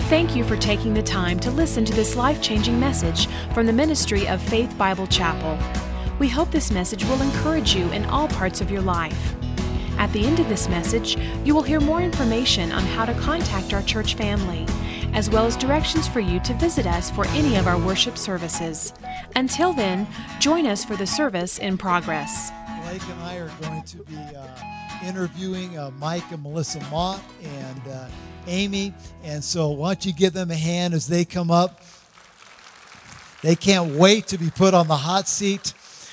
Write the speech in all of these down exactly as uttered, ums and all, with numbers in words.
Thank you for taking the time to listen to this life-changing message from the ministry of Faith Bible Chapel. We hope this message will encourage you in all parts of your life. At the end of this message, you will hear more information on how to contact our church family, as well as directions for you to visit us for any of our worship services. Until then, join us for the service in progress. Blake and I are going to be uh, interviewing uh, Mike and Melissa Mott and uh, Amy, and so why don't you give them a hand as they come up. They can't wait to be put on the hot seat.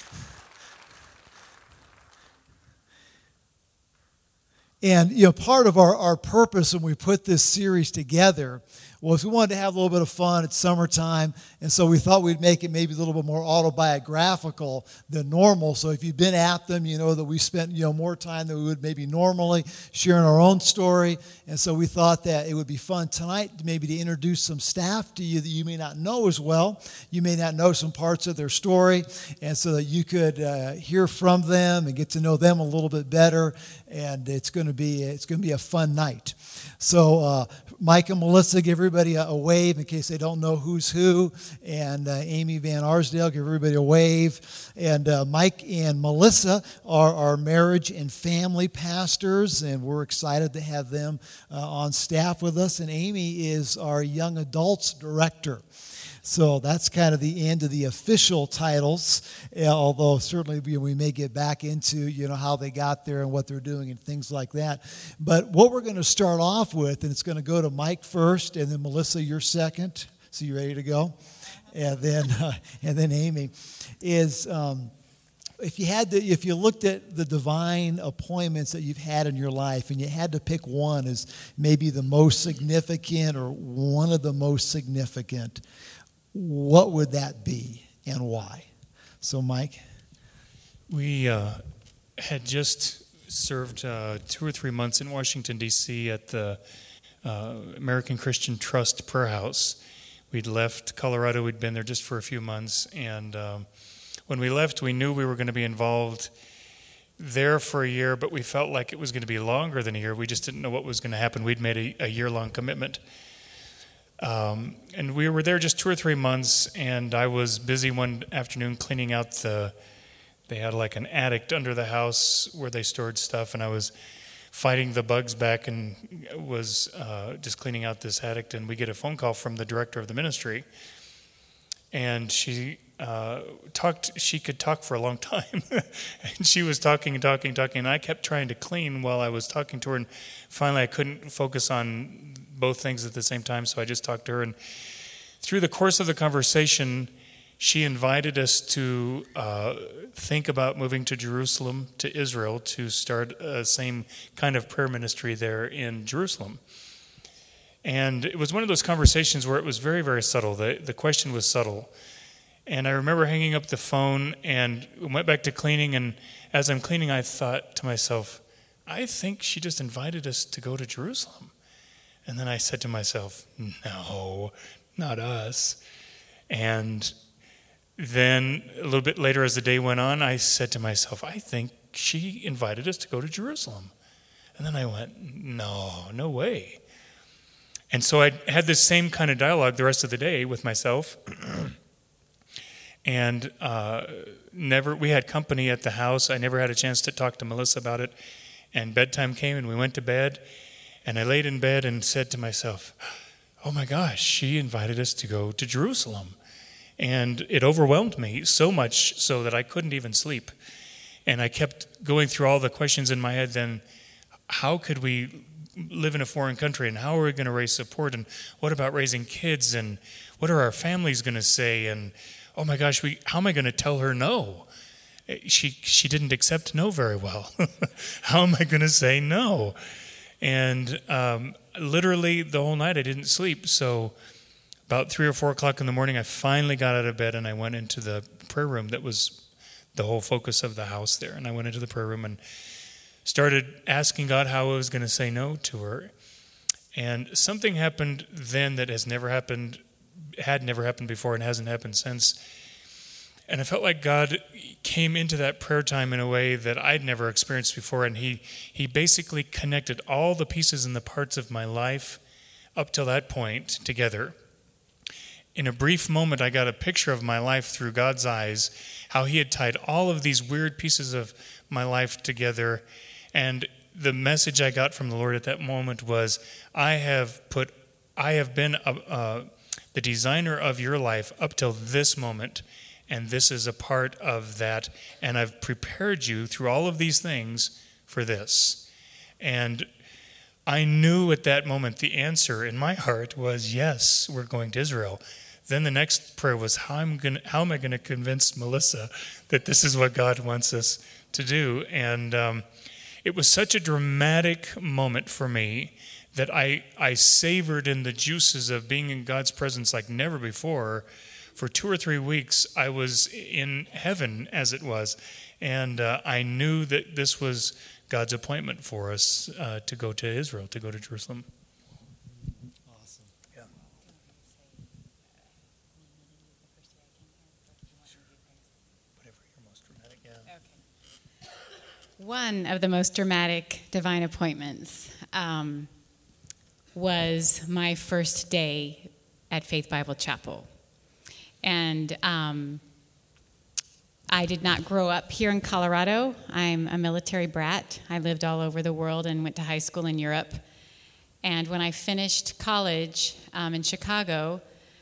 And, you know, part of our, our purpose when we put this series together was we wanted to have a little bit of fun. It's summertime, and so we thought we'd make it maybe a little bit more autobiographical than normal. So if you've been at them, you know that we spent, you know, more time than we would maybe normally sharing our own story. And so we thought that it would be fun tonight maybe to introduce some staff to you that you may not know as well. You may not know some parts of their story, and so that you could uh, hear from them and get to know them a little bit better. And it's going to be it's going to be a fun night. So uh, Mike and Melissa, give everybody a, a wave in case they don't know who's who. And uh, Amy Van Arsdale, give everybody a wave. And uh, Mike and Melissa are our marriage and family pastors, and we're excited to have them uh, on staff with us. And Amy is our young adults director. So that's kind of the end of the official titles, uh, although certainly we, we may get back into, you know, how they got there and what they're doing and things like that. But what we're going to start off with, and it's going to go to Mike first, and then Melissa, you're second. So you ready to go? And then, uh, and then Amy, is um, if you had to, if you looked at the divine appointments that you've had in your life, and you had to pick one as maybe the most significant or one of the most significant, what would that be and why? So, Mike? We uh, had just served uh, two or three months in Washington, D C at the uh, American Christian Trust Prayer House. We'd left Colorado. We'd been there just for a few months. And um, when we left, we knew we were going to be involved there for a year, but we felt like it was going to be longer than a year. We just didn't know what was going to happen. We'd made a, a year-long commitment. Um, and we were there just two or three months, and I was busy one afternoon cleaning out the, they had like an attic under the house where they stored stuff, and I was fighting the bugs back and was uh, just cleaning out this attic, and we get a phone call from the director of the ministry, and she uh, talked, she could talk for a long time, and she was talking and talking and talking, and I kept trying to clean while I was talking to her, and finally I couldn't focus on both things at the same time, so I just talked to her. And through the course of the conversation, she invited us to uh, think about moving to Jerusalem, to Israel, to start a same kind of prayer ministry there in Jerusalem. And it was one of those conversations where it was very, very subtle. The, the question was subtle. And I remember hanging up the phone and went back to cleaning, and as I'm cleaning, I thought to myself, I think she just invited us to go to Jerusalem. And then I said to myself, no, not us. And then a little bit later as the day went on, I said to myself, I think she invited us to go to Jerusalem. And then I went, no, no way. And so I had this same kind of dialogue the rest of the day with myself. And uh, never, we had company at the house. I never had a chance to talk to Melissa about it. And bedtime came and we went to bed. And I laid in bed and said to myself, oh my gosh, she invited us to go to Jerusalem. And it overwhelmed me so much so that I couldn't even sleep. And I kept going through all the questions in my head then, how could we live in a foreign country, and how are we going to raise support, and what about raising kids, and what are our families going to say, and oh my gosh, we how am I going to tell her no? She, she didn't accept no very well. How am I going to say no? And um, literally the whole night I didn't sleep. So about three or four o'clock in the morning, I finally got out of bed and I went into the prayer room that was the whole focus of the house there. And I went into the prayer room and started asking God how I was going to say no to her. And something happened then that has never happened, had never happened before and hasn't happened since. And I felt like God came into that prayer time in a way that I'd never experienced before. And he he basically connected all the pieces and the parts of my life up till that point together. In a brief moment, I got a picture of my life through God's eyes, how he had tied all of these weird pieces of my life together. And the message I got from the Lord at that moment was, I have put, I have been a, a, the designer of your life up till this moment, and this is a part of that. And I've prepared you through all of these things for this. And I knew at that moment the answer in my heart was, yes, we're going to Israel. Then the next prayer was, how, I'm gonna, how am I going to convince Melissa that this is what God wants us to do? And um, it was such a dramatic moment for me that I, I savored in the juices of being in God's presence like never before. For two or three weeks, I was in heaven, as it was. And uh, I knew that this was God's appointment for us uh, to go to Israel, to go to Jerusalem. Awesome. Yeah. Whatever your most dramatic, yeah. Okay. One of the most dramatic divine appointments um, was my first day at Faith Bible Chapel. And um, I did not grow up here in Colorado. I'm a military brat. I lived all over the world and went to high school in Europe. And when I finished college um, in Chicago,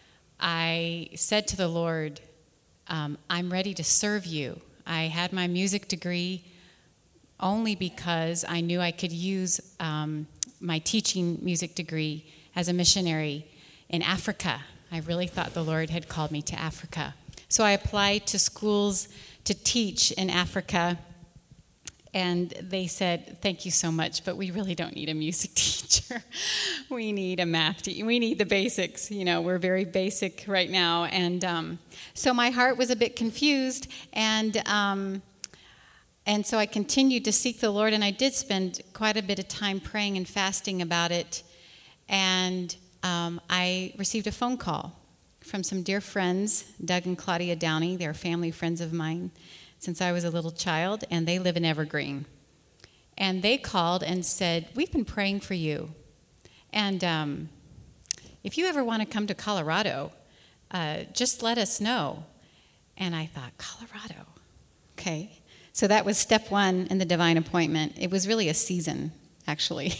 I said to the Lord, um, I'm ready to serve you. I had my music degree only because I knew I could use um, my teaching music degree as a missionary in Africa. I really thought the Lord had called me to Africa. So I applied to schools to teach in Africa, and they said, thank you so much, but we really don't need a music teacher. We need a math teacher. We need the basics. You know, we're very basic right now. And um, so my heart was a bit confused, and um, and so I continued to seek the Lord, and I did spend quite a bit of time praying and fasting about it. And um, I received a phone call from some dear friends, Doug and Claudia Downey. They're family friends of mine since I was a little child, and they live in Evergreen. And they called and said, we've been praying for you. And um, if you ever want to come to Colorado, uh, just let us know. And I thought, Colorado? Okay. So that was step one in the divine appointment. It was really a season, actually.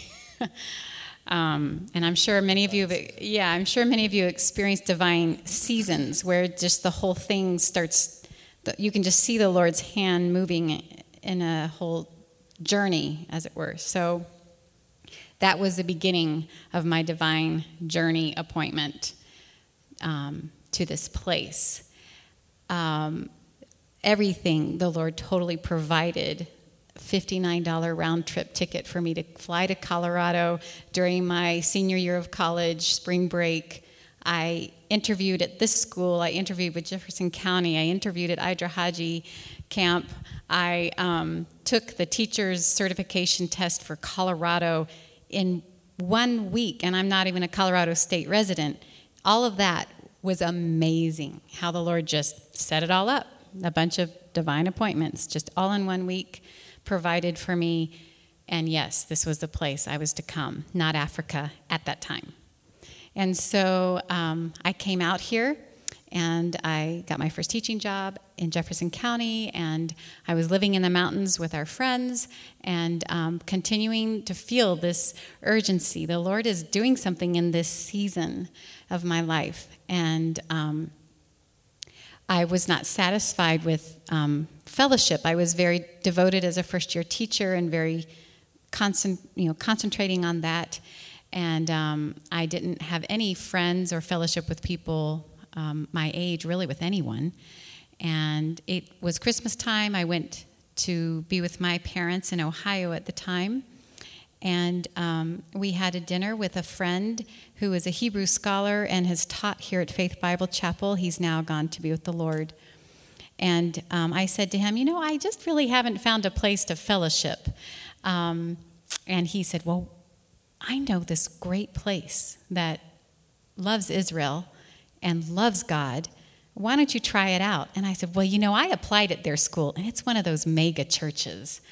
Um, and I'm sure many of you, have, yeah, I'm sure many of you experienced divine seasons where just the whole thing starts. You can just see the Lord's hand moving in a whole journey, as it were. So that was the beginning of my divine journey appointment um, to this place. Um, everything the Lord totally provided. fifty-nine dollars round trip ticket for me to fly to Colorado during my senior year of college, spring break. I interviewed at this school. I interviewed with Jefferson County. I interviewed at Idra Haji camp. I um, took the teacher's certification test for Colorado in one week, and I'm not even a Colorado State resident. All of that was amazing, how the Lord just set it all up. A bunch of divine appointments, just all in one week, provided for me. And yes, this was the place I was to come, not Africa at that time. And so um, I came out here, and I got my first teaching job in Jefferson County, and I was living in the mountains with our friends and um, continuing to feel this urgency. The Lord is doing something in this season of my life, and um, I was not satisfied with um, fellowship. I was very devoted as a first-year teacher and very concent- you know, concentrating on that. And um, I didn't have any friends or fellowship with people um, my age, really with anyone. And it was Christmas time. I went to be with my parents in Ohio at the time. And um, we had a dinner with a friend who is a Hebrew scholar and has taught here at Faith Bible Chapel. He's now gone to be with the Lord. And um, I said to him, you know, I just really haven't found a place to fellowship. Um, and he said, well, I know this great place that loves Israel and loves God. Why don't you try it out? And I said, well, you know, I applied at their school, and it's one of those mega churches.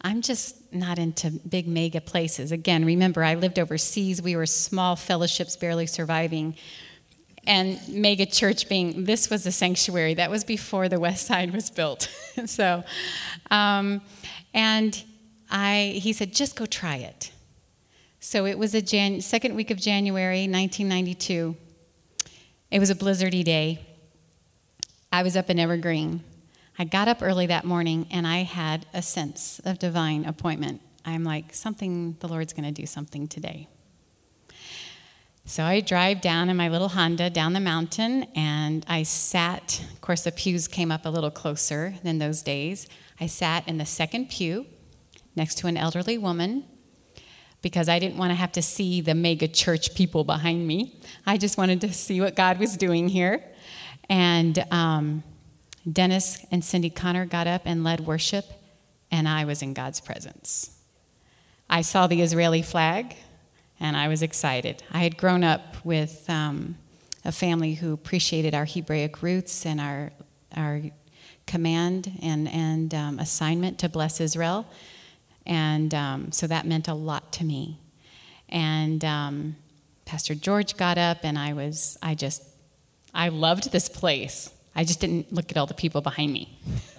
I'm just not into big mega places. Again, remember, I lived overseas. We were small fellowships barely surviving. And mega church being, this was a sanctuary. That was before the West Side was built. so, um, and I, he said, just go try it. So it was a Jan- second week of January, nineteen ninety-two. It was a blizzardy day. I was up in Evergreen. I got up early that morning, and I had a sense of divine appointment. I'm like, something, the Lord's going to do something today. So I drive down in my little Honda down the mountain, and I sat, of course the pews came up a little closer than those days. I sat in the second pew next to an elderly woman because I didn't want to have to see the mega church people behind me. I just wanted to see what God was doing here. And um, Dennis and Cindy Connor got up and led worship, and I was in God's presence. I saw the Israeli flag, and I was excited. I had grown up with um, a family who appreciated our Hebraic roots and our our command and, and um, assignment to bless Israel. And um, so that meant a lot to me. And um, Pastor George got up, and I was, I just, I loved this place. I just didn't look at all the people behind me.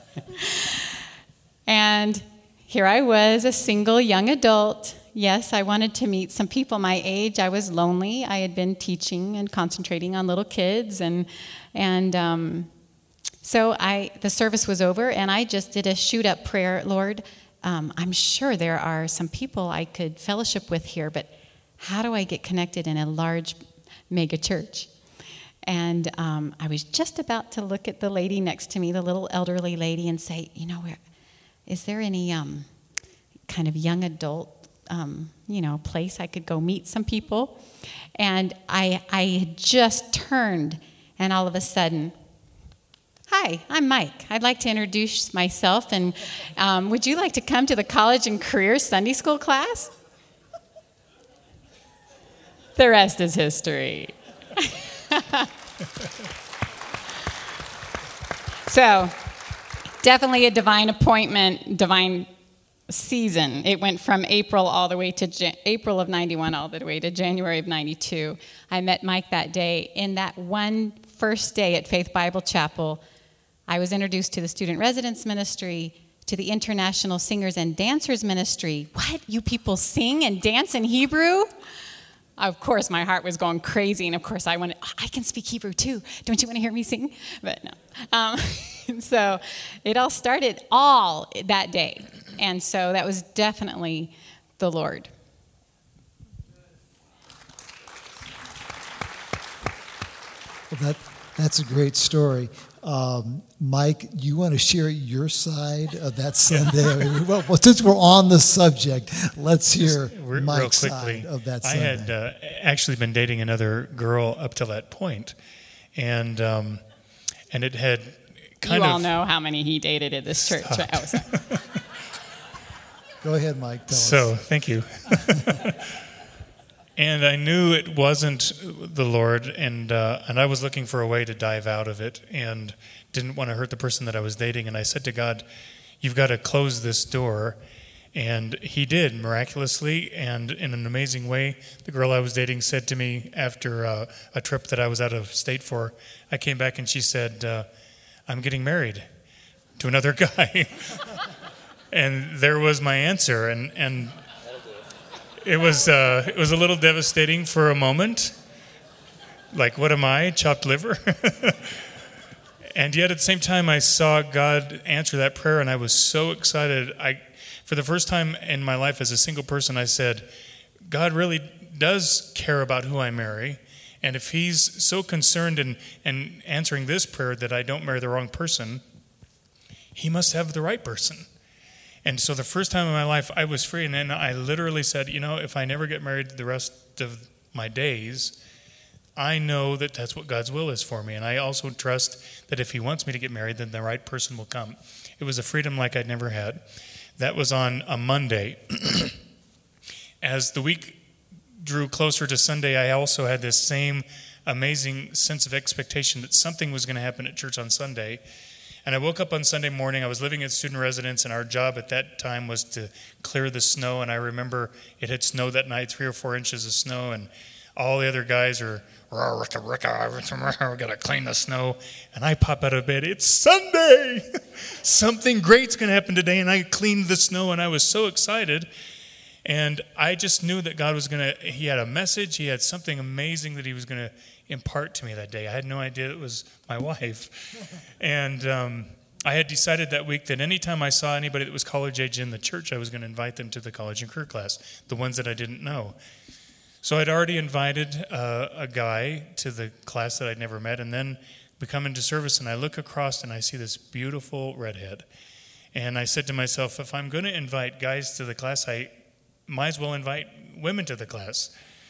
And here I was, a single young adult. Yes, I wanted to meet some people my age. I was lonely. I had been teaching and concentrating on little kids, and and um, so I the service was over, and I just did a shoot-up prayer. Lord, um, I'm sure there are some people I could fellowship with here, but how do I get connected in a large mega church? And um, I was just about to look at the lady next to me, the little elderly lady, and say, you know, where, is there any um, kind of young adult Um, you know, place I could go meet some people? And I I had just turned, and all of a sudden, hi, I'm Mike. I'd like to introduce myself, and um, would you like to come to the College and Career Sunday School class? The rest is history. So, definitely a divine appointment, divine season. It went from April all the way to Jan- April of ninety-one all the way to January of ninety-two. I met Mike that day. In that one first day at Faith Bible Chapel, I was introduced to the student residence ministry, to the international singers and dancers ministry. What? You people sing and dance in Hebrew? Of course, my heart was going crazy, and of course, I wanted, I can speak Hebrew too. Don't you want to hear me sing? But no. Um, so it all started all that day. And so that was definitely the Lord. Well, that that's a great story. Um, Mike, you want to share your side of that Sunday? well, well, since we're on the subject, let's hear Real Mike's quickly, side of that I Sunday. had uh, actually been dating another girl up till that point, and um, and it had kind you of... all know how many he dated at this church. Right? Oh, sorry. Go ahead, Mike. Tell so, us. thank you. And I knew it wasn't the Lord, and uh, and I was looking for a way to dive out of it, and didn't want to hurt the person that I was dating. And I said to God, "You've got to close this door." And He did, miraculously, and in an amazing way. The girl I was dating said to me after uh, a trip that I was out of state for, I came back and she said, uh, "I'm getting married to another guy." And there was my answer, and and. It was uh, it was a little devastating for a moment. Like, what am I, chopped liver? And yet at the same time, I saw God answer that prayer, and I was so excited. I, for the first time in my life as a single person, I said, God really does care about who I marry. And if He's so concerned in, in answering this prayer that I don't marry the wrong person, He must have the right person. And so the first time in my life, I was free, and then I literally said, you know, if I never get married the rest of my days, I know that that's what God's will is for me. And I also trust that if He wants me to get married, then the right person will come. It was a freedom like I'd never had. That was on a Monday. As the week drew closer to Sunday, I also had this same amazing sense of expectation that something was going to happen at church on Sunday. And I woke up on Sunday morning. I was living in student residence, and our job at that time was to clear the snow. And I remember it had snowed that night, three or four inches of snow, and all the other guys are, we're going to clean the snow. And I pop out of bed. It's Sunday. Something great's going to happen today. And I cleaned the snow, and I was so excited. And I just knew that God was going to, he had a message. He had something amazing that he was going to impart to me that day. I had no idea it was my wife. And um, I had decided that week that anytime I saw anybody that was college age in the church, I was going to invite them to the college and career class, the ones that I didn't know. So I'd already invited uh, a guy to the class that I'd never met, and then we come into service, and I look across, and I see this beautiful redhead. And I said to myself, if I'm going to invite guys to the class, I might as well invite women to the class.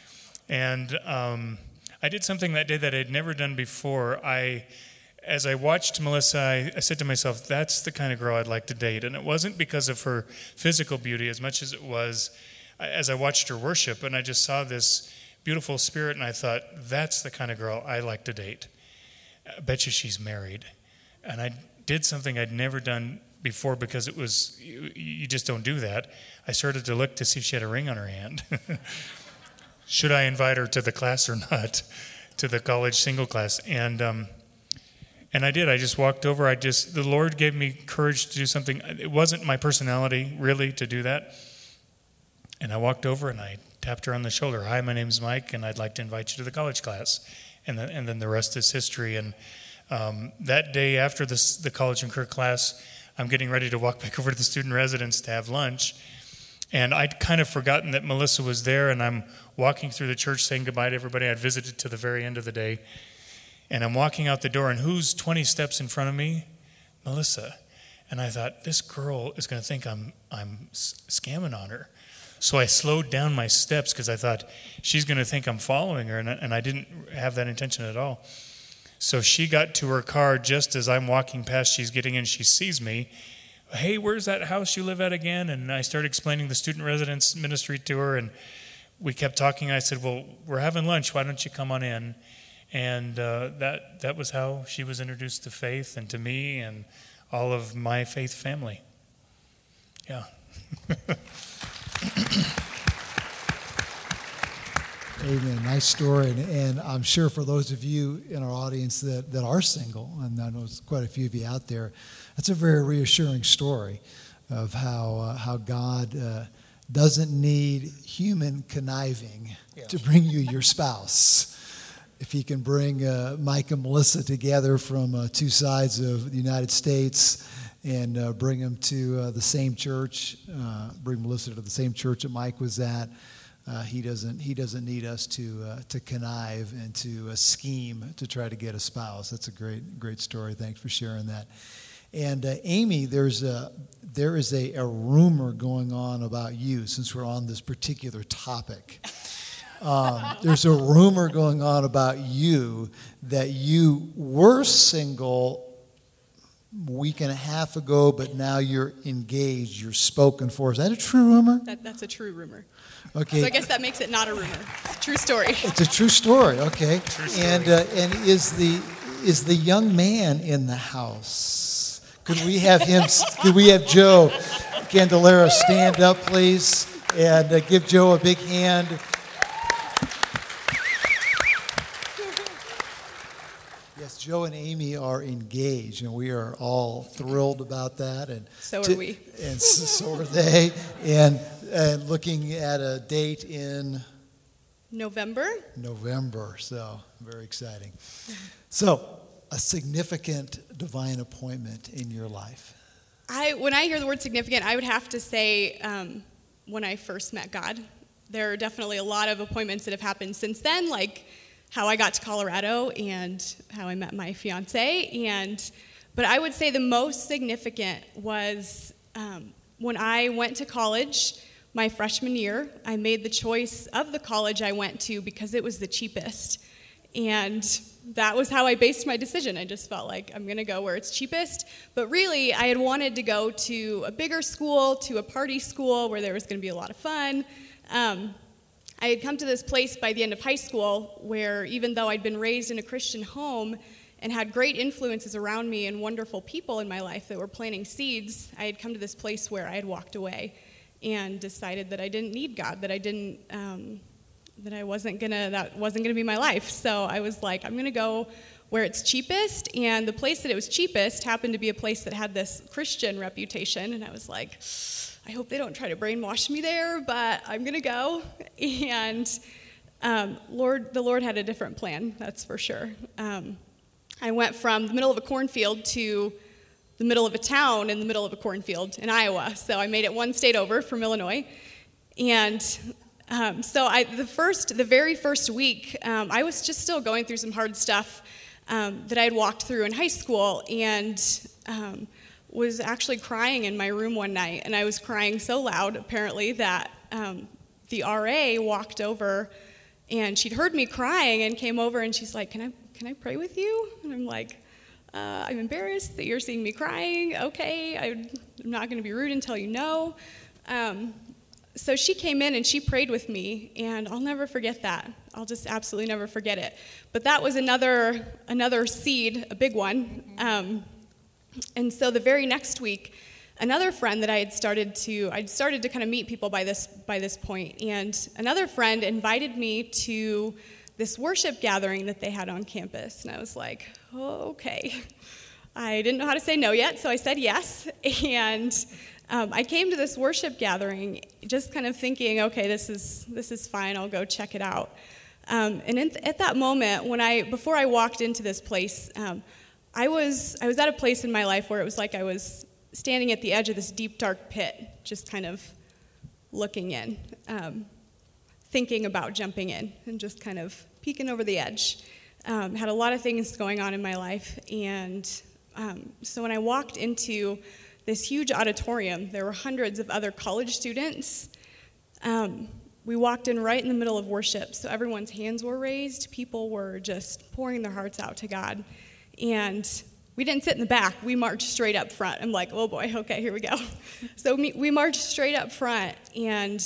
And um, I did something that day that I'd never done before. I, as I watched Melissa, I, I said to myself, that's the kind of girl I'd like to date. And it wasn't because of her physical beauty as much as it was as I watched her worship. And I just saw this beautiful spirit, and I thought, that's the kind of girl I like to date. I bet you she's married. And I did something I'd never done before because it was, you, you just don't do that. I started to look to see if she had a ring on her hand. Should I invite her to the class or not, to the college single class? And um, and I did. I just walked over. I just, the Lord gave me courage to do something. It wasn't my personality, really, to do that. And I walked over and I tapped her on the shoulder. Hi, my name's Mike, and I'd like to invite you to the college class. And then, and then the rest is history. And um, that day after this, the college and career class, I'm getting ready to walk back over to the student residence to have lunch. And I'd kind of forgotten that Melissa was there, and I'm walking through the church saying goodbye to everybody. I'd visited to the very end of the day. And I'm walking out the door, and who's twenty steps in front of me? Melissa. And I thought, this girl is going to think I'm I'm scamming on her. So I slowed down my steps because I thought, she's going to think I'm following her, and I, and I didn't have that intention at all. So she got to her car just as I'm walking past. She's getting in. She sees me. Hey, where's that house you live at again? And I started explaining the student residence ministry to her, and we kept talking. I said, well, we're having lunch. Why don't you come on in? And uh, that that was how she was introduced to faith and to me and all of my faith family. Yeah. Amen. Nice story. And, and I'm sure for those of you in our audience that, that are single, and I know there's quite a few of you out there, that's a very reassuring story of how uh, how God uh, doesn't need human conniving yeah. to bring you your spouse. If he can bring uh, Mike and Melissa together from uh, two sides of the United States and uh, bring them to uh, the same church, uh, bring Melissa to the same church that Mike was at, uh, he doesn't he doesn't need us to uh, to connive and to uh, scheme to try to get a spouse. That's a great great story. Thanks for sharing that. And uh, Amy, there's a there is a, a rumor going on about you since we're on this particular topic. Um, there's a rumor going on about you that you were single a week and a half ago, but now you're engaged. You're spoken for. Is that a true rumor? That, that's a true rumor. Okay. So I guess that makes it not a rumor. It's a true story. It's a true story. Okay. True story. And uh, and is the is the young man in the house? Could we have him? Could we have Joe Candelera stand up, please, and uh, give Joe a big hand? Yes, Joe and Amy are engaged, and we are all thrilled about that. And So are to, we. And so are they. And and looking at a date in November? November. So very exciting. So a significant divine appointment in your life. I when I hear the word significant, I would have to say um, when I first met God. There are definitely a lot of appointments that have happened since then, like how I got to Colorado and how I met my fiance. And but I would say the most significant was um, when I went to college my freshman year. I made the choice of the college I went to because it was the cheapest. And that was how I based my decision. I just felt like I'm going to go where it's cheapest. But really, I had wanted to go to a bigger school, to a party school where there was going to be a lot of fun. Um, I had come to this place by the end of high school where even though I'd been raised in a Christian home, and had great influences around me and wonderful people in my life that were planting seeds, I had come to this place where I had walked away and decided that I didn't need God, that I didn't, um, that I wasn't gonna, that wasn't gonna be my life. So I was like, I'm gonna go where it's cheapest, and the place that it was cheapest happened to be a place that had this Christian reputation, and I was like, I hope they don't try to brainwash me there, but I'm gonna go. And um, Lord, the Lord had a different plan, that's for sure. Um, I went from the middle of a cornfield to the middle of a town in the middle of a cornfield in Iowa. So I made it one state over from Illinois. And um, so I, the first, the very first week, um, I was just still going through some hard stuff um, that I had walked through in high school, and um, was actually crying in my room one night. And I was crying so loud, apparently, that um, the R A walked over, and she'd heard me crying and came over, and she's like, can I can I pray with you? And I'm like, uh, I'm embarrassed that you're seeing me crying. Okay, I'm not going to be rude and tell you no. Um, so she came in and she prayed with me, and I'll never forget that. I'll just absolutely never forget it. But that was another another seed, a big one. Um, and so the very next week, another friend that I had started to, I'd started to kind of meet people by this by this point, and another friend invited me to this worship gathering that they had on campus. And I was like, oh, okay. I didn't know how to say no yet, so I said yes. And um, I came to this worship gathering just kind of thinking, okay, this is this is fine, I'll go check it out. Um, and in, at that moment, when I before I walked into this place, um, I was I was at a place in my life where it was like I was standing at the edge of this deep, dark pit, just kind of looking in. Um, thinking about jumping in and just kind of peeking over the edge. Um, had a lot of things going on in my life, and um, so when I walked into this huge auditorium, there were hundreds of other college students. Um, we walked in right in the middle of worship, so everyone's hands were raised. People were just pouring their hearts out to God, and we didn't sit in the back. We marched straight up front. I'm like, oh boy, okay, here we go. So we, we marched straight up front, and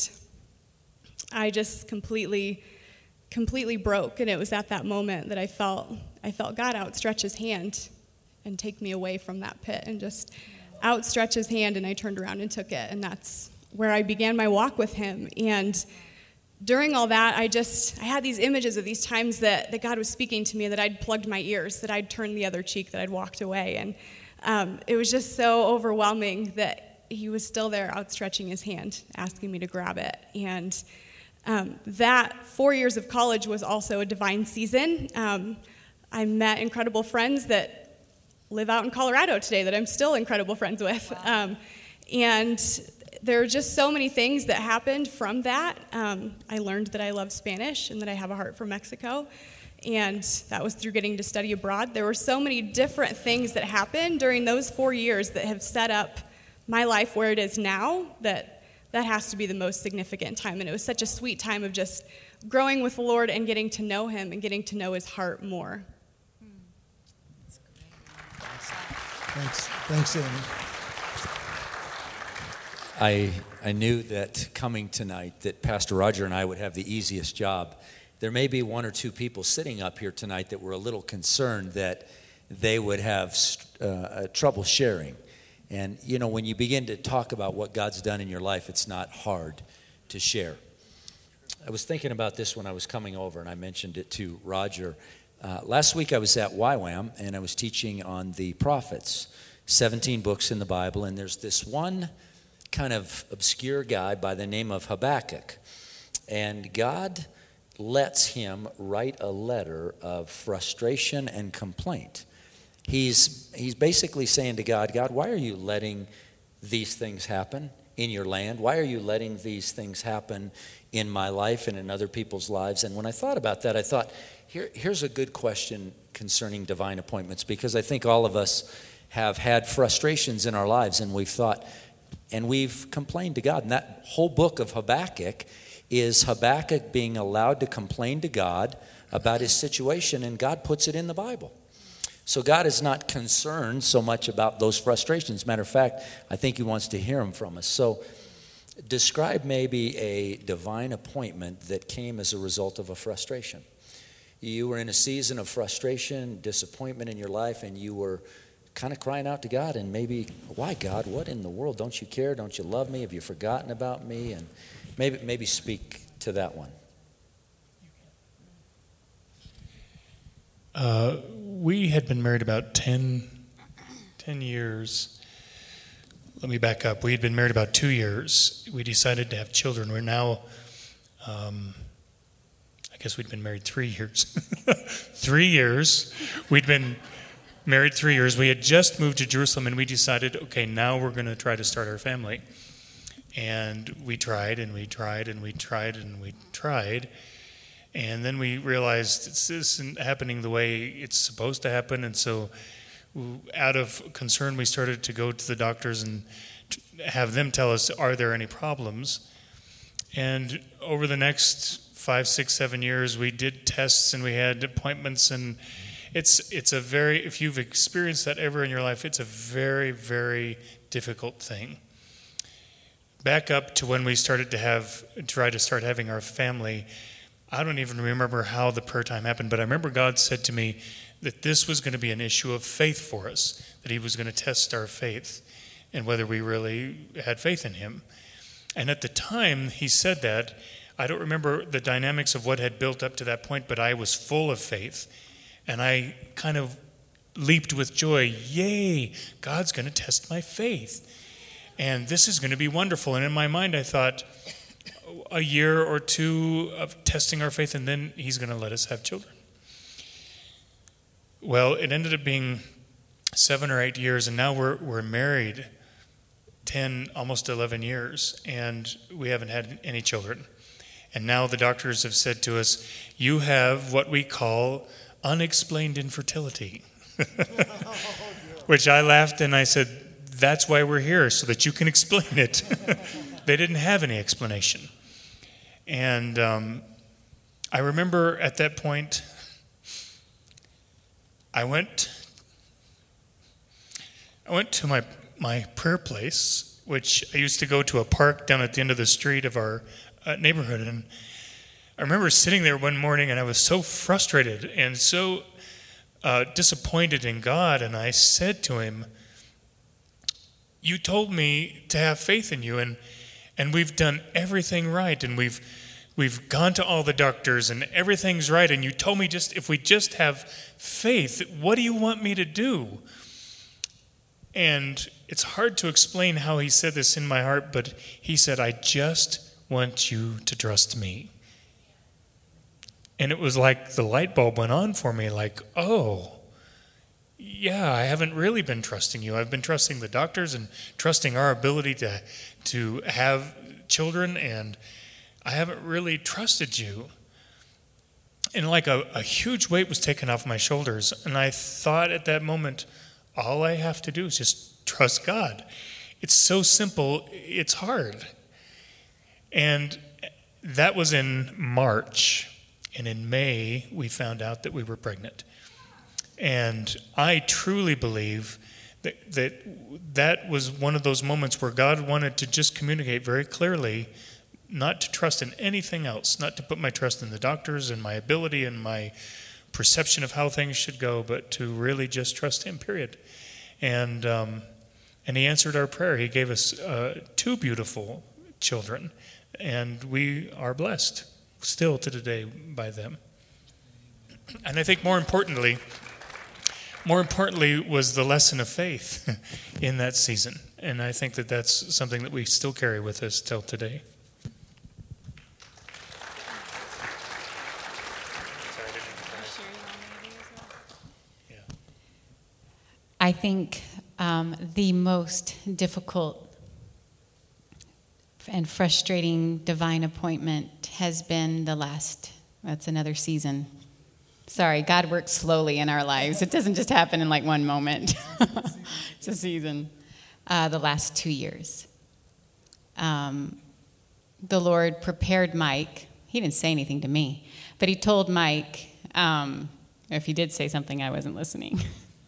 I just completely, completely broke, and it was at that moment that I felt I felt God outstretch His hand and take me away from that pit, and just outstretch His hand, and I turned around and took it, and that's where I began my walk with Him. And during all that, I just I had these images of these times that, that God was speaking to me, that I'd plugged my ears, that I'd turned the other cheek, that I'd walked away, and um, it was just so overwhelming that He was still there outstretching His hand, asking me to grab it. And Um, that four years of college was also a divine season. Um, I met incredible friends that live out in Colorado today that I'm still incredible friends with. Wow. Um, and there are just so many things that happened from that. Um, I learned that I love Spanish and that I have a heart for Mexico. And that was through getting to study abroad. There were so many different things that happened during those four years that have set up my life where it is now, that that has to be the most significant time. And it was such a sweet time of just growing with the Lord and getting to know Him and getting to know His heart more. Thanks, thanks, Amy. I I knew that coming tonight that Pastor Roger and I would have the easiest job. There may be one or two people sitting up here tonight that were a little concerned that they would have uh, trouble sharing. And, you know, when you begin to talk about what God's done in your life, it's not hard to share. I was thinking about this when I was coming over, and I mentioned it to Roger. Uh, last week I was at Y WAM, and I was teaching on the prophets, seventeen books in the Bible, and there's this one kind of obscure guy by the name of Habakkuk. And God lets him write a letter of frustration and complaint. He's he's basically saying to God, God, why are you letting these things happen in your land? Why are you letting these things happen in my life and in other people's lives? And when I thought about that, I thought, here, here's a good question concerning divine appointments, because I think all of us have had frustrations in our lives, and we've thought, and we've complained to God. And that whole book of Habakkuk is Habakkuk being allowed to complain to God about his situation, and God puts it in the Bible. So God is not concerned so much about those frustrations. Matter of fact, I think he wants to hear them from us. So describe maybe a divine appointment that came as a result of a frustration. you were in a season of frustration, disappointment in your life, and you were kind of crying out to God, and maybe, why, God? What in the world? Don't you care? Don't you love me? Have you forgotten about me? And maybe maybe speak to that one. Uh, we had been married about ten, ten years. Let me back up. We had been married about two years. We decided to have children. We're now, um, I guess we'd been married three years. three years. We'd been married three years. We had just moved to Jerusalem, and we decided, okay, now we're going to try to start our family. And we tried, and we tried, and we tried, and we tried. And then we realized this isn't happening the way it's supposed to happen. And so out of concern, we started to go to the doctors and have them tell us, are there any problems? And over the next five, six, seven years, we did tests and we had appointments. And it's it's a very, if you've experienced that ever in your life, it's a very, very difficult thing. Back up to when we started to have, try to start having our family, I don't even remember how the prayer time happened, but I remember God said to me that this was going to be an issue of faith for us, that he was going to test our faith and whether we really had faith in him. And at the time he said that, I don't remember the dynamics of what had built up to that point, but I was full of faith. And I kind of leaped with joy. Yay, God's going to test my faith. And this is going to be wonderful. And in my mind I thought, a year or two of testing our faith, and then he's going to let us have children. Well, it ended up being seven or eight years, and now we're we're married ten, almost eleven years, and we haven't had any children. And now the doctors have said to us, you have what we call unexplained infertility. Which I laughed and I said, that's why we're here, so that you can explain it. They didn't have any explanation. And um, I remember at that point, I went I went to my, my prayer place, which I used to go to a park down at the end of the street of our uh, neighborhood. And I remember sitting there one morning, and I was so frustrated and so uh, disappointed in God. And I said to him, you told me to have faith in you, and and we've done everything right, and we've we've gone to all the doctors, and everything's right, and you told me just if we just have faith, what do you want me to do? And it's hard to explain how he said this in my heart, but he said, I just want you to trust me. And it was like the light bulb went on for me, like, oh, yeah, I haven't really been trusting you. I've been trusting the doctors and trusting our ability to to have children, and I haven't really trusted you. And like a, a huge weight was taken off my shoulders, and I thought at that moment, all I have to do is just trust God. It's so simple, it's hard. And that was in March, and in May, we found out that we were pregnant. And I truly believe that, that that was one of those moments where God wanted to just communicate very clearly, not to trust in anything else, not to put my trust in the doctors and my ability and my perception of how things should go, but to really just trust him, period. And um, and he answered our prayer. He gave us uh, two beautiful children, and we are blessed still to today by them. And I think more importantly, More importantly was the lesson of faith in that season. And I think that that's something that we still carry with us till today. I think um, the most difficult and frustrating divine appointment has been the last, that's another season. Sorry, God works slowly in our lives. It doesn't just happen in like one moment. It's a season. Uh, the last two years. Um, the Lord prepared Mike. He didn't say anything to me, but he told Mike, um, if he did say something, I wasn't listening.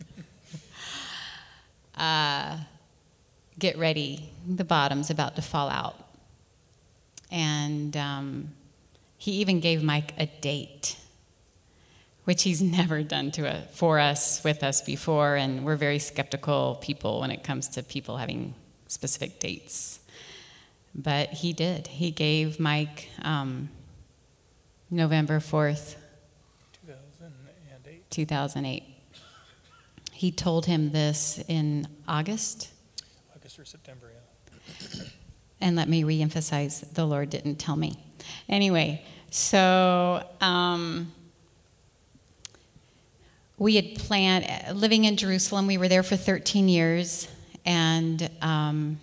uh, get ready. The bottom's about to fall out. And um, he even gave Mike a date. which he's never done to a, for us, with us before, and we're very skeptical people when it comes to people having specific dates. But he did. He gave Mike um, November fourth, two thousand eight. two thousand eight. He told him this in August. August or September, yeah. And let me reemphasize, the Lord didn't tell me. Anyway, so um, we had planned, living in Jerusalem, we were there for thirteen years, and um,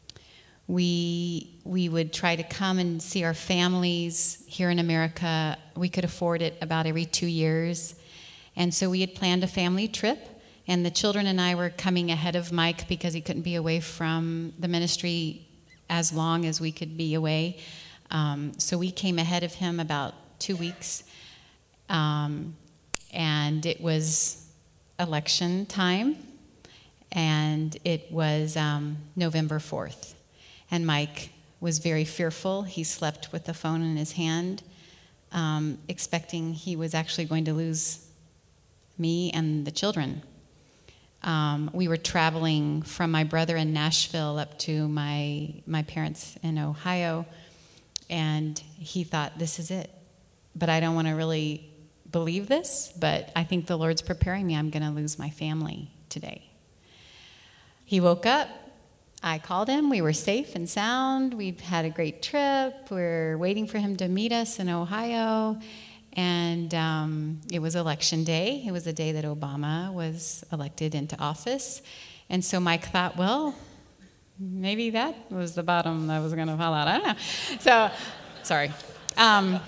we we would try to come and see our families here in America. We could afford it about every two years. And so we had planned a family trip, and the children and I were coming ahead of Mike because he couldn't be away from the ministry as long as we could be away. Um, so we came ahead of him about two weeks. Um, and it was election time, and it was um, November fourth. And Mike was very fearful. He slept with the phone in his hand, um, expecting he was actually going to lose me and the children. Um, we were traveling from my brother in Nashville up to my my parents in Ohio, and he thought, this is it. But I don't want to really believe this, but I think the Lord's preparing me. I'm going to lose my family today. He woke up. I called him. We were safe and sound. We've had a great trip. We're waiting for him to meet us in Ohio. And um, it was election day. It was the day that Obama was elected into office. And so Mike thought, well, maybe that was the bottom that was going to fall out. I don't know. So, sorry. Um,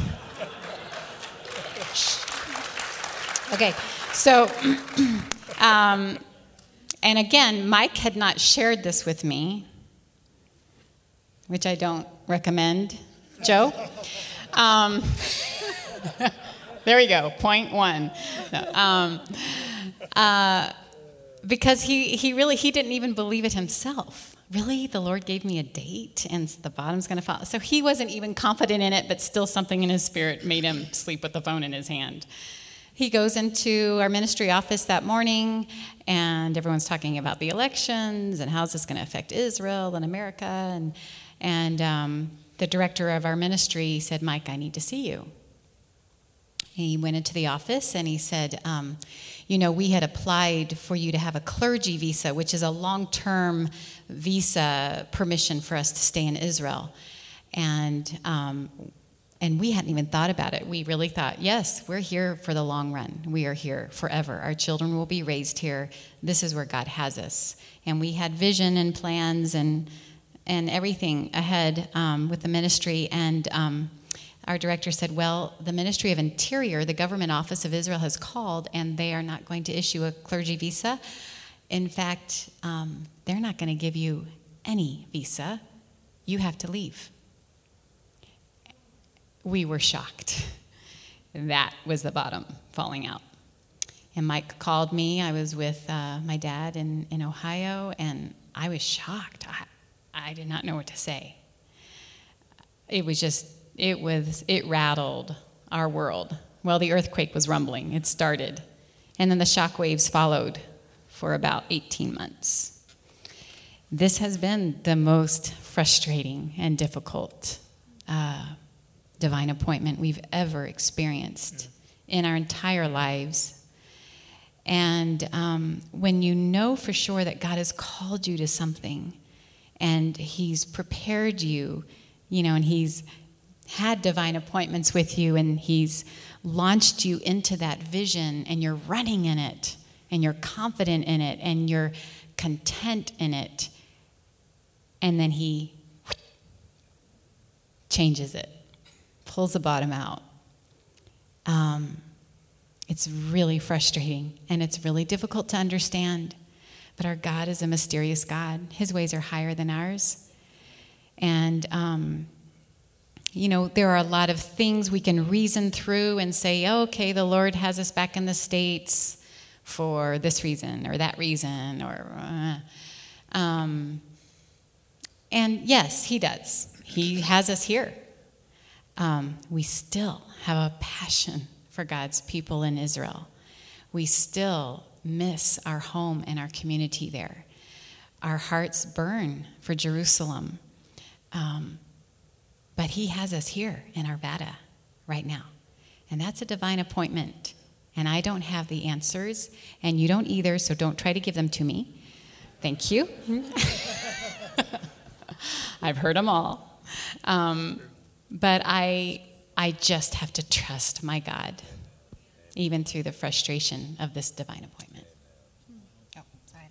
okay, so, um, and again, Mike had not shared this with me, which I don't recommend. Joe? Um, there we go, point one. No, um, uh, because he, he really, he didn't even believe it himself. Really? The Lord gave me a date and the bottom's going to fall? So he wasn't even confident in it, but still something in his spirit made him sleep with the phone in his hand. He goes into our ministry office that morning, and everyone's talking about the elections and how's this going to affect Israel and America. And, and um, the director of our ministry said, Mike, I need to see you. He went into the office and he said, um, you know, we had applied for you to have a clergy visa, which is a long-term visa permission for us to stay in Israel. And um, and we hadn't even thought about it. We really thought, yes, we're here for the long run. We are here forever. Our children will be raised here. This is where God has us. And we had vision and plans and and everything ahead um, with the ministry. And um, our director said, well, the Ministry of Interior, the government office of Israel, has called, and they are not going to issue a clergy visa. In fact, um, they're not going to give you any visa. You have to leave. We were shocked. That was the bottom falling out. And Mike called me. I was with uh, my dad in, in Ohio, and I was shocked. I, I did not know what to say. It was just, it was, it rattled our world. Well, the earthquake was rumbling. It started. And then the shock waves followed for about eighteen months. This has been the most frustrating and difficult uh, divine appointment we've ever experienced in our entire lives. And um, when you know for sure that God has called you to something and he's prepared you, you know, and he's had divine appointments with you and he's launched you into that vision and you're running in it and you're confident in it and you're content in it, and then he changes it, pulls the bottom out. Um, it's really frustrating, and it's really difficult to understand. But our God is a mysterious God. His ways are higher than ours. And, um, you know, there are a lot of things we can reason through and say, oh, okay, the Lord has us back in the States for this reason or that reason. or, uh, um, And yes, he does. He has us here. Um, we still have a passion for God's people in Israel. We still miss our home and our community there. Our hearts burn for Jerusalem. Um, but he has us here in Arvada right now. And that's a divine appointment. And I don't have the answers, and you don't either, so don't try to give them to me. Thank you. I've heard them all. Um, but I, I just have to trust my God, even through the frustration of this divine appointment. Oh, sorry.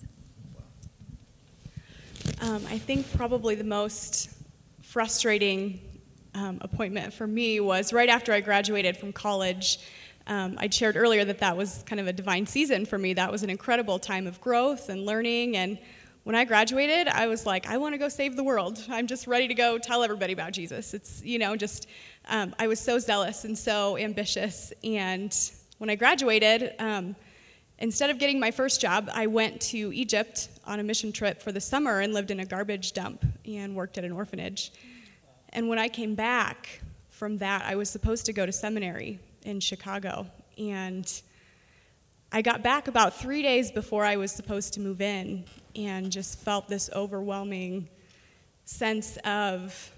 Um, I think probably the most frustrating um, appointment for me was right after I graduated from college. Um, I shared earlier that that was kind of a divine season for me. That was an incredible time of growth and learning. And when I graduated, I was like, I want to go save the world. I'm just ready to go tell everybody about Jesus. It's, you know, just, um, I was so zealous and so ambitious. And when I graduated, um, instead of getting my first job, I went to Egypt on a mission trip for the summer and lived in a garbage dump and worked at an orphanage. And when I came back from that, I was supposed to go to seminary in Chicago. And I got back about three days before I was supposed to move in and just felt this overwhelming sense of,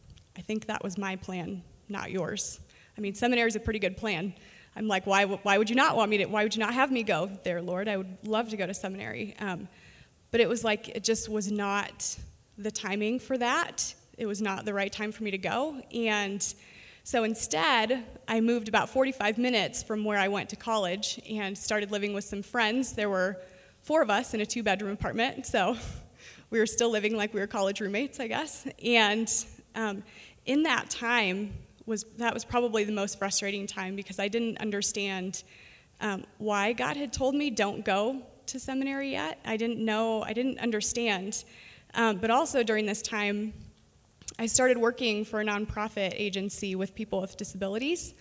I think that was my plan, not yours. I mean, seminary is a pretty good plan. I'm like, why why would you not want me to, why would you not have me go there, Lord? I would love to go to seminary. Um, but it was like, it just was not the timing for that. It was not the right time for me to go. And so instead, I moved about forty-five minutes from where I went to college and started living with some friends. There were four of us in a two-bedroom apartment, so we were still living like we were college roommates, I guess. And um, in that time, was that was probably the most frustrating time because I didn't understand um, why God had told me don't go to seminary yet. I didn't know, I didn't understand. Um, but also during this time, I started working for a nonprofit agency with people with disabilities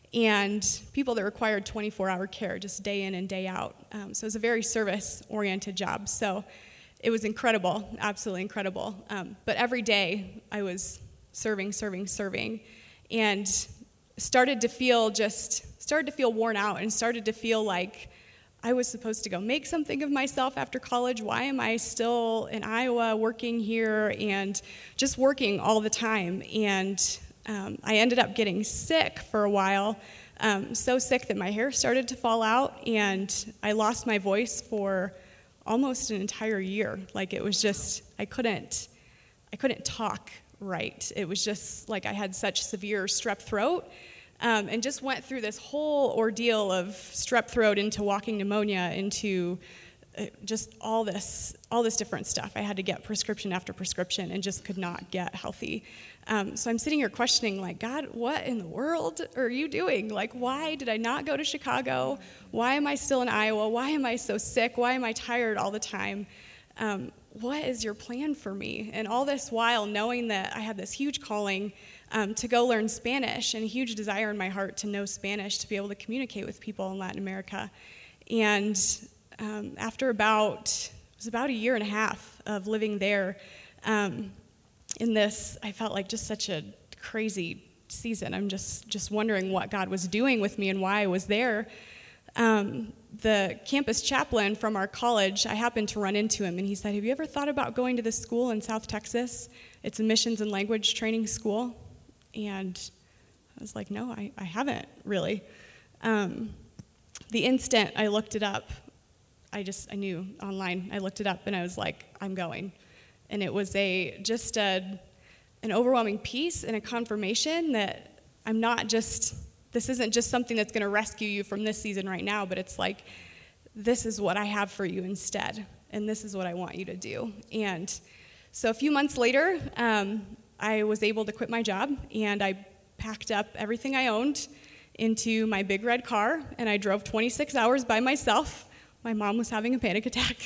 and people that required twenty-four hour care, just day in and day out. Um, so it was a very service-oriented job. So it was incredible, absolutely incredible. Um, but every day I was serving, serving, serving, and started to feel just, started to feel worn out and started to feel like I was supposed to go make something of myself after college. Why am I still in Iowa working here and just working all the time? And um, I ended up getting sick for a while, um, so sick that my hair started to fall out, and I lost my voice for almost an entire year. Like it was just, I couldn't, I couldn't talk right. It was just like I had such severe strep throat. Um, and just went through this whole ordeal of strep throat into walking pneumonia into uh, just all this all this different stuff. I had to get prescription after prescription and just could not get healthy. Um, so I'm sitting here questioning, like, God, what in the world are you doing? Like, why did I not go to Chicago? Why am I still in Iowa? Why am I so sick? Why am I tired all the time? Um, what is your plan for me? And all this while knowing that I had this huge calling Um, to go learn Spanish, and a huge desire in my heart to know Spanish, to be able to communicate with people in Latin America. And um, after about, it was about a year and a half of living there, um, in this, I felt like just such a crazy season. I'm just, just wondering what God was doing with me and why I was there. Um, the campus chaplain from our college, I happened to run into him, and he said, have you ever thought about going to this school in South Texas? It's a missions and language training school. And I was like, no, I, I haven't really. Um, the instant I looked it up, I just, I knew online, I looked it up and I was like, I'm going. And it was a, just a, an overwhelming peace and a confirmation that I'm not just, this isn't just something that's going to rescue you from this season right now, but it's like, this is what I have for you instead. And this is what I want you to do. And so a few months later, um, I was able to quit my job, and I packed up everything I owned into my big red car, and I drove twenty-six hours by myself. My mom was having a panic attack.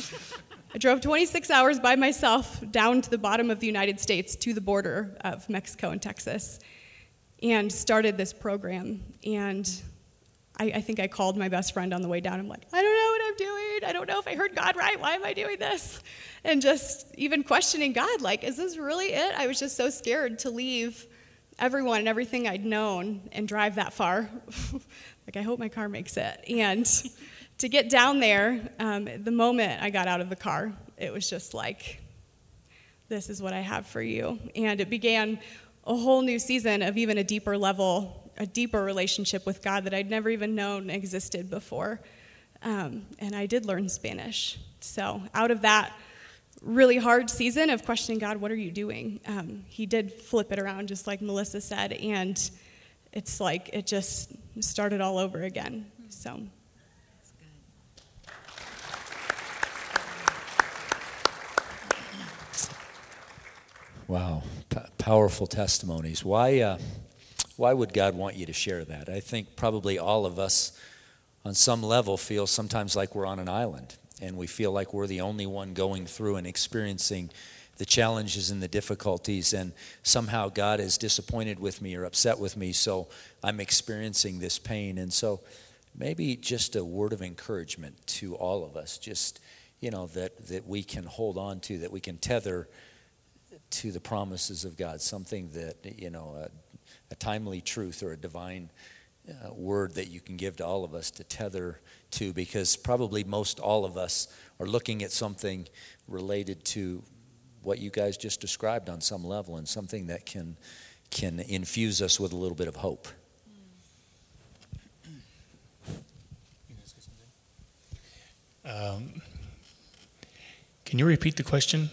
I drove twenty-six hours by myself down to the bottom of the United States to the border of Mexico and Texas and started this program. And I, I think I called my best friend on the way down. I'm like, I don't know what I'm doing. I don't know if I heard God right. Why am I doing this? And just even questioning God, like, is this really it? I was just so scared to leave everyone and everything I'd known and drive that far. Like, I hope my car makes it. And to get down there, um, the moment I got out of the car, it was just like, this is what I have for you. And it began a whole new season of even a deeper level, a deeper relationship with God that I'd never even known existed before. Um, and I did learn Spanish. So out of that really hard season of questioning God, what are you doing? Um, he did flip it around, just like Melissa said, and it's like it just started all over again. So. Wow, P- powerful testimonies. Why, uh, why would God want you to share that? I think probably all of us, on some level, feel sometimes like we're on an island, and we feel like we're the only one going through and experiencing the challenges and the difficulties, and somehow God is disappointed with me or upset with me, so I'm experiencing this pain. And so maybe just a word of encouragement to all of us, just, you know, that, that we can hold on to, that we can tether to the promises of God, something that, you know, a, a timely truth or a divine uh, word that you can give to all of us to tether to, because probably most all of us are looking at something related to what you guys just described on some level, and something that can can infuse us with a little bit of hope. Um, can you repeat the question?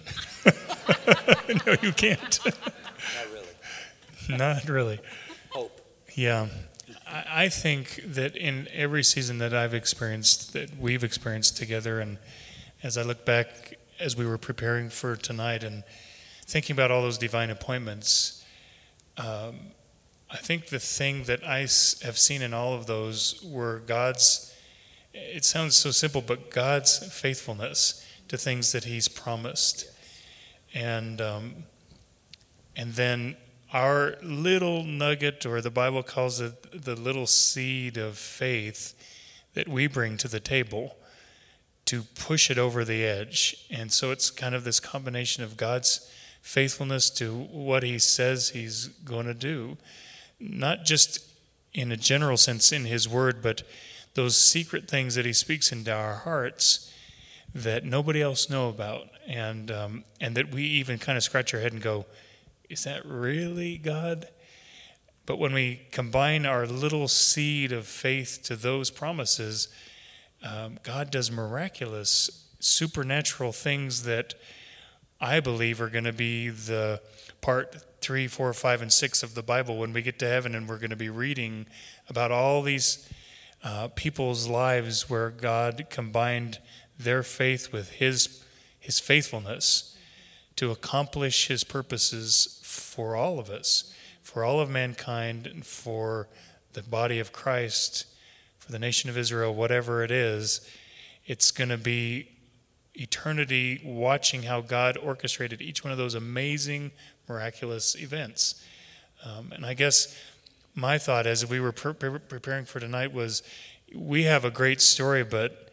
No, you can't. Not really. Not really. Hope. Yeah. I, I think that in every season that I've experienced, that we've experienced together, and as I look back as we were preparing for tonight and thinking about all those divine appointments, um, I think the thing that I have seen in all of those were God's, it sounds so simple, but God's faithfulness to things that He's promised. And um, and then our little nugget, or the Bible calls it the little seed of faith that we bring to the table to push it over the edge. And so it's kind of this combination of God's faithfulness to what He says He's going to do, not just in a general sense in His Word, but those secret things that He speaks into our hearts that nobody else know about, and um, and that we even kind of scratch our head and go, is that really God? But when we combine our little seed of faith to those promises, um, God does miraculous, supernatural things that I believe are going to be the part three, four, five, and six of the Bible when we get to heaven, and we're going to be reading about all these uh, people's lives where God combined their faith with his his faithfulness to accomplish His purposes for all of us, for all of mankind, and for the body of Christ, for the nation of Israel, whatever it is. It's going to be eternity watching how God orchestrated each one of those amazing, miraculous events. Um, and I guess my thought as we were pre- pre- preparing for tonight was, we have a great story, but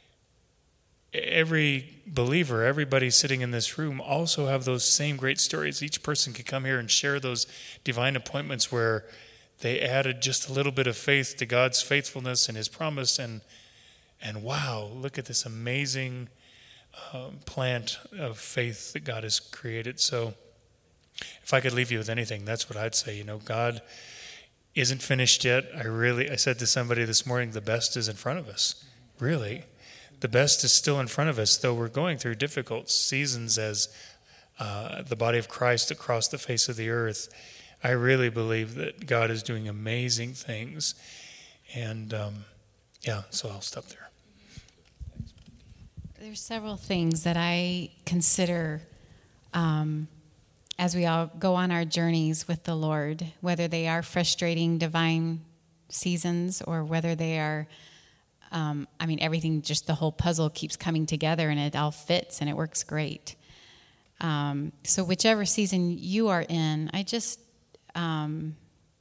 every believer, everybody sitting in this room also have those same great stories. Each person could come here and share those divine appointments where they added just a little bit of faith to God's faithfulness and His promise, and and wow, look at this amazing um, plant of faith that God has created. So if I could leave you with anything, that's what I'd say. You know, God isn't finished yet. I really, I said to somebody this morning, the best is in front of us, really. The best is still in front of us, though we're going through difficult seasons as uh, the body of Christ across the face of the earth. I really believe that God is doing amazing things. And um, yeah, so I'll stop there. There's several things that I consider um, as we all go on our journeys with the Lord, whether they are frustrating divine seasons or whether they are Um, I mean, everything, just the whole puzzle keeps coming together and it all fits and it works great. Um, so whichever season you are in, I just, um,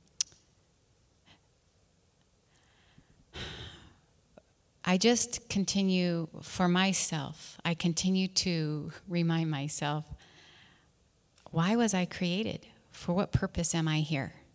I just continue for myself, I continue to remind myself, why was I created? For what purpose am I here?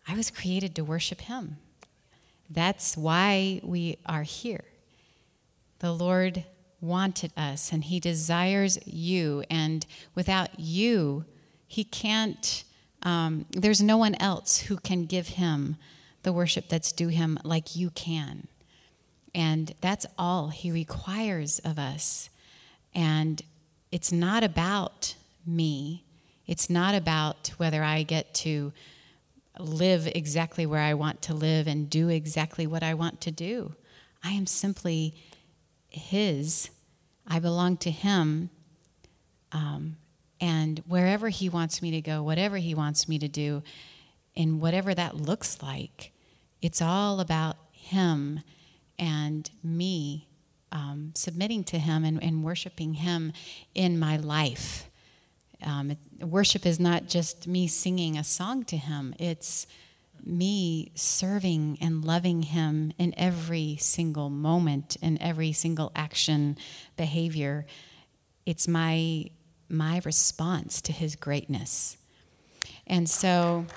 I was created to worship him. That's why we are here. The Lord wanted us, and he desires you. And without you, he can't, um, there's no one else who can give him the worship that's due him like you can. And that's all he requires of us. And it's not about me. It's not about whether I get to live exactly where I want to live and do exactly what I want to do. I am simply his. I belong to him. Um, and wherever he wants me to go, whatever he wants me to do, and whatever that looks like, it's all about him and me um, submitting to him and, and worshiping him in my life. Um, it, worship is not just me singing a song to him. It's me serving and loving him in every single moment, in every single action, behavior. It's my my response to his greatness. And so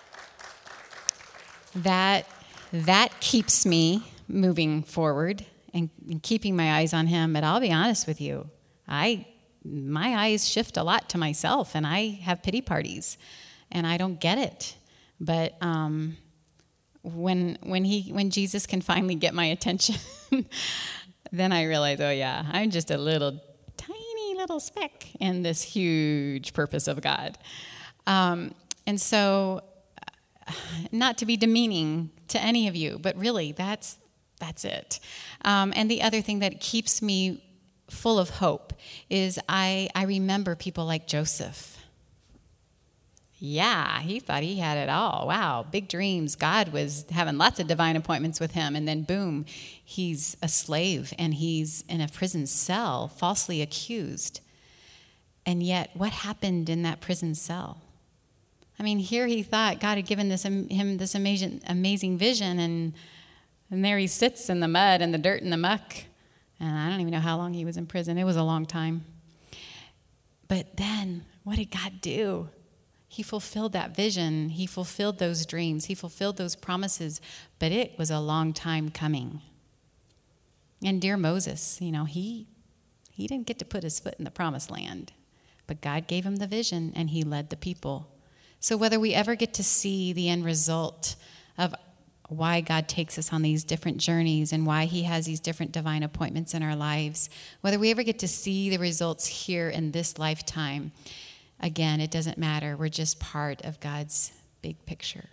that that keeps me moving forward and, and keeping my eyes on him. But I'll be honest with you, I my eyes shift a lot to myself, and I have pity parties, and I don't get it. But um, when when he when Jesus can finally get my attention, then I realize, oh yeah, I'm just a little tiny little speck in this huge purpose of God. Um, and so, not to be demeaning to any of you, but really, that's that's it. Um, and the other thing that keeps me full of hope is I, I remember people like Joseph. Yeah, he thought he had it all. Wow, big dreams. God was having lots of divine appointments with him, and then boom, he's a slave and he's in a prison cell, falsely accused. And yet, what happened in that prison cell? I mean, here he thought God had given this him this amazing amazing vision, and and there he sits in the mud and the dirt and the muck. And I don't even know how long he was in prison. It was a long time. But then, what did God do? He fulfilled that vision. He fulfilled those dreams. He fulfilled those promises. But it was a long time coming. And dear Moses, you know, he he didn't get to put his foot in the promised land. But God gave him the vision, and he led the people. So whether we ever get to see the end result of why God takes us on these different journeys and why he has these different divine appointments in our lives, whether we ever get to see the results here in this lifetime, again, it doesn't matter. We're just part of God's big picture.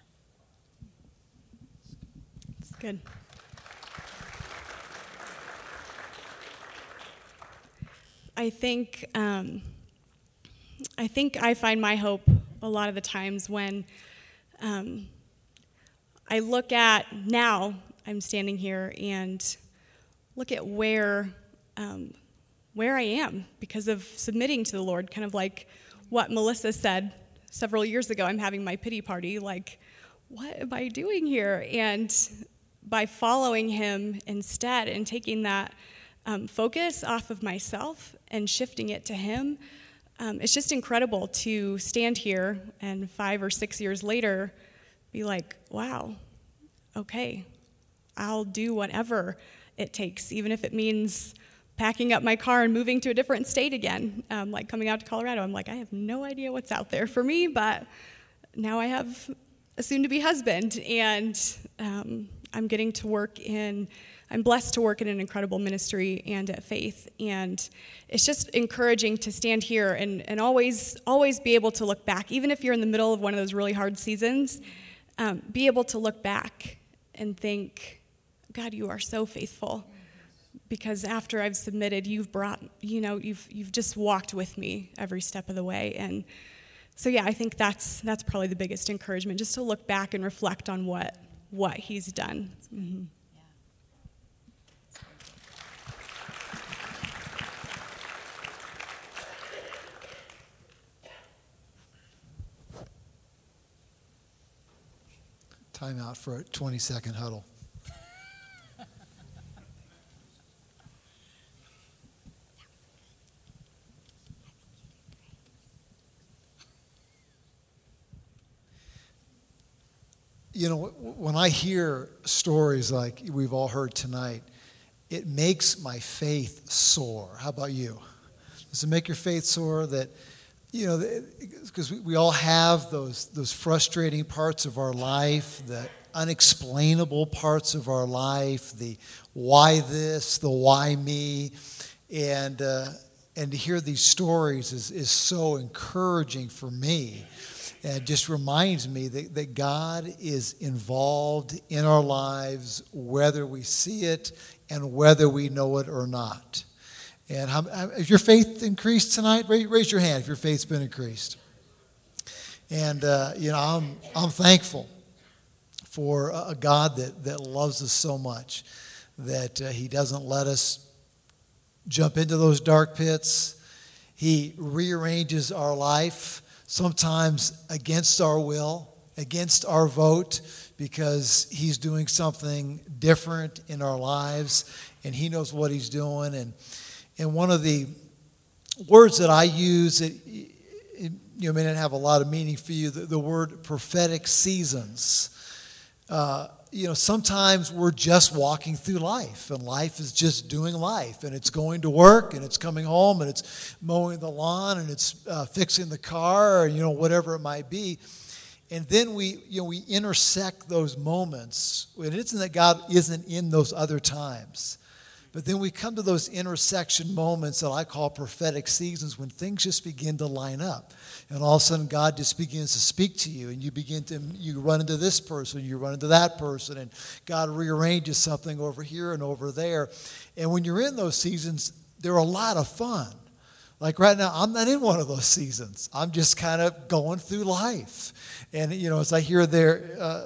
That's good. I think um, I think I find my hope a lot of the times when um, I look at now, I'm standing here and look at where um, where I am because of submitting to the Lord, kind of like what Melissa said several years ago. I'm having my pity party, like, what am I doing here? And by following him instead and taking that um, focus off of myself and shifting it to him, um, it's just incredible to stand here and five or six years later be like, wow, okay, I'll do whatever it takes, even if it means packing up my car and moving to a different state again. Um, like coming out to Colorado, I'm like, I have no idea what's out there for me, but now I have a soon-to-be husband, and um, I'm getting to work in, I'm blessed to work in an incredible ministry and at Faith, and it's just encouraging to stand here and, and always, always be able to look back, even if you're in the middle of one of those really hard seasons. Um, be able to look back and think, God, you are so faithful, because after I've submitted, you've brought, you know, you've you've just walked with me every step of the way. And so, yeah, I think that's that's probably the biggest encouragement, just to look back and reflect on what what he's done. Mm-hmm. Time out for a twenty-second huddle. you know, when I hear stories like we've all heard tonight, it makes my faith soar. How about you? Does it make your faith soar? That, you know, because we, we all have those those frustrating parts of our life, the unexplainable parts of our life, the why this, the why me, and uh, and to hear these stories is is so encouraging for me. And it just reminds me that, that God is involved in our lives, whether we see it and whether we know it or not. And how, has your faith increased tonight? Raise, raise your hand if your faith's been increased. And, uh, you know, I'm, I'm thankful for a God that, that loves us so much, that uh, he doesn't let us jump into those dark pits. He rearranges our life, sometimes against our will, against our vote, because he's doing something different in our lives, and he knows what he's doing. And and one of the words that I use, it, it you know, may not have a lot of meaning for you, the, the word prophetic seasons. Uh, you know, sometimes we're just walking through life, and life is just doing life, and it's going to work, and it's coming home, and it's mowing the lawn, and it's uh, fixing the car, or, you know, whatever it might be. And then we, you know, we intersect those moments. It isn't that God isn't in those other times, but then we come to those intersection moments that I call prophetic seasons, when things just begin to line up. And all of a sudden, God just begins to speak to you, and you begin to, you run into this person, you run into that person, and God rearranges something over here and over there. And when you're in those seasons, they're a lot of fun. Like right now, I'm not in one of those seasons. I'm just kind of going through life. And, you know, as I hear their, uh,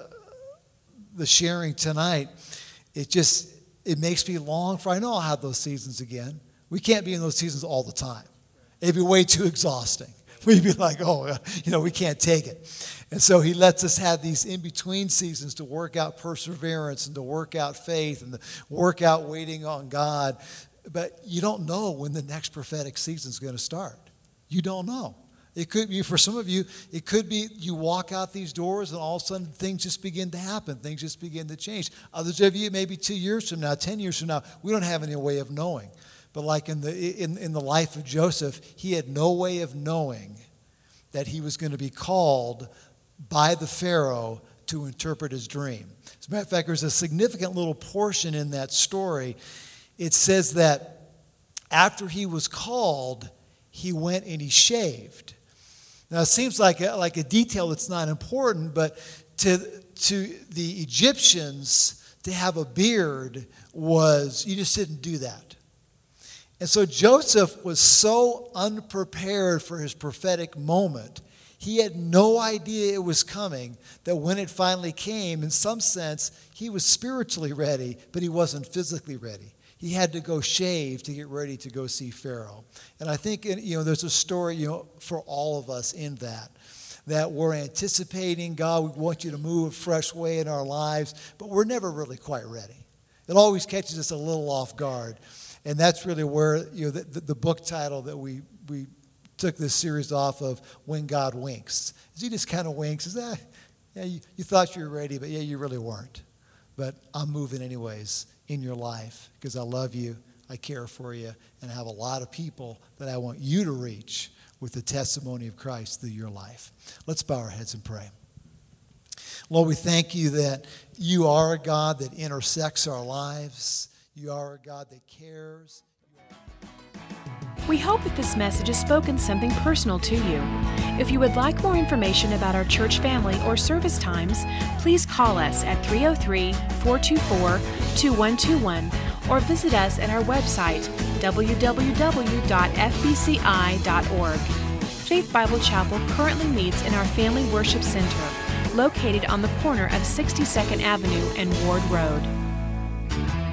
the sharing tonight, it just, it makes me long for, I know I'll have those seasons again. We can't be in those seasons all the time. It'd be way too exhausting. We'd be like, oh, you know, we can't take it. And so he lets us have these in-between seasons to work out perseverance and to work out faith and to work out waiting on God. But you don't know when the next prophetic season is going to start. You don't know. It could be, for some of you, it could be you walk out these doors and all of a sudden things just begin to happen. Things just begin to change. Others of you, maybe two years from now, ten years from now, we don't have any way of knowing. But like in the in, in the life of Joseph, he had no way of knowing that he was going to be called by the Pharaoh to interpret his dream. As a matter of fact, there's a significant little portion in that story. It says that after he was called, he went and he shaved. Now, it seems like a, like a detail that's not important, but to, to the Egyptians, to have a beard was, you just didn't do that. And so Joseph was so unprepared for his prophetic moment. He had no idea it was coming, that when it finally came, in some sense, he was spiritually ready, but he wasn't physically ready. He had to go shave to get ready to go see Pharaoh. And I think, you know, there's a story, you know, for all of us in that, that we're anticipating, God, we want you to move a fresh way in our lives, but we're never really quite ready. It always catches us a little off guard. And that's really where, you know, the, the book title that we, we took this series off of, When God Winks. Is he just kind of winks? Is that, yeah, you, you thought you were ready, but yeah, you really weren't. But I'm moving anyways in your life because I love you, I care for you, and I have a lot of people that I want you to reach with the testimony of Christ through your life. Let's bow our heads and pray. Lord, we thank you that you are a God that intersects our lives. You are a God that cares. We hope that this message has spoken something personal to you. If you would like more information about our church family or service times, please call us at three oh three, four two four, two one two one or visit us at our website, w w w dot f b c i dot org. Faith Bible Chapel currently meets in our Family Worship Center, located on the corner of sixty-second Avenue and Ward Road.